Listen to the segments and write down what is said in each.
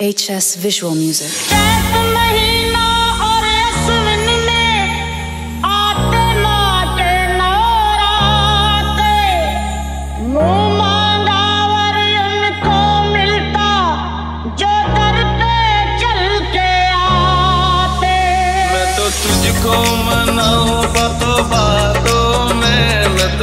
HS Visual Music. तुझको मनाऊं बातों बातों में, मैं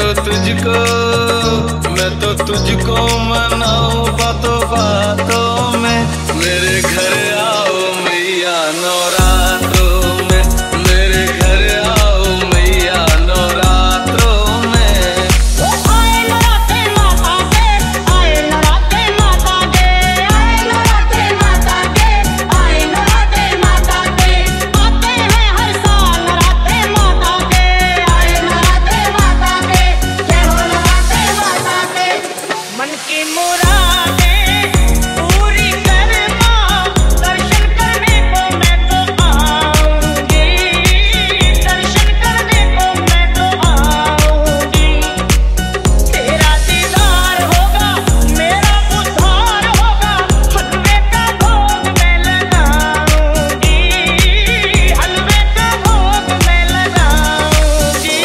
तो तुझको मनाऊं बातों बातों में। मेरे घर आओ मैया नवरात्रों में, मेरे घर आओ मैया नवरात्रों में। आए नवरात्रे माता के, आए नवरात्रे माता के, आए नवरात्रे माता के, आए नवरात्रे माता के। आते हैं हर साल नवरात्रे माता के, आए नवरात्रे माता के, जय हो नवरात्रे माता के। मन की मुरादें पूरी कर माँ, दर्शन करने को मैं तो आऊंगी, दर्शन करने को मैं तो आऊंगी। तेरा दीदार होगा, मेरा उद्धार होगा, हलवे का भोग मैं लगाऊंगी, हलवे का भोग मैं लगाऊंगी।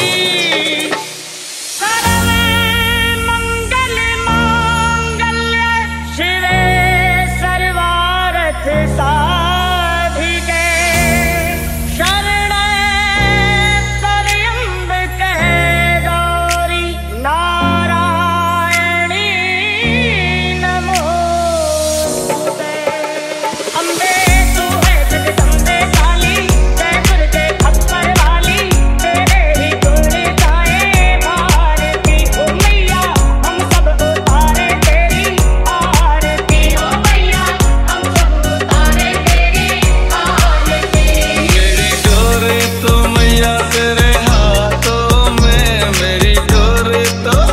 सर्वे मंगल मांगल्ये शिवे सर्वार्थ साधिके, शरणे त्र्यंबके गौरी नारायणी नमोस्तुते। अम्बे तू है जगदम्बे काली, जय दुर्गे खप्पर वाली, तेरे ही गुण गाए भारती। ओ मैया हम सब उतारे तेरी आरती, ओ मैया हम सब उतारे तेरी आरती। मेरी डोरी तो मैया तेरे हाथों में, मेरी डोरी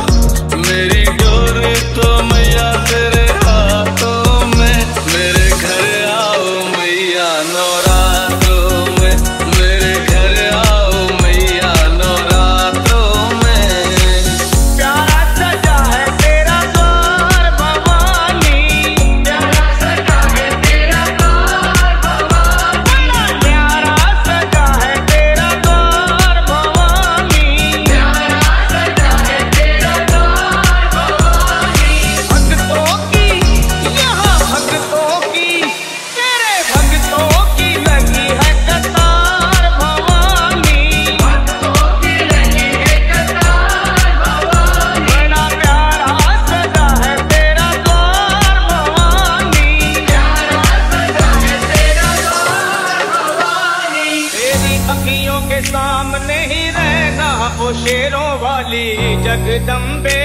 तो मैया तेरे हाथों में। मेरे घर आओ मैया नवरात्रों में, मेरे घर आओ मैया नवरात्रों में। प्यारा सजा है तेरा द्वार भवानी, प्यारा सजा है तेरा द्वार भवानी, प्यारा सजा है तेरा द्वार भवानी, प्यारा सजा है तेरा द्वार भवानी। भक्तों की यहाँ भक्तों की, तेरे भक्तों की लगी है कतार भवानी, भक्तों की लगी है कतार भवानी। बड़ा प्यारा सजा है तेरा द्वार भवानी, प्यारा सजा है तेरा द्वार भवानी। तेरी अखियों के सामने ही रहना ओ शेरों वाली जगदम्बे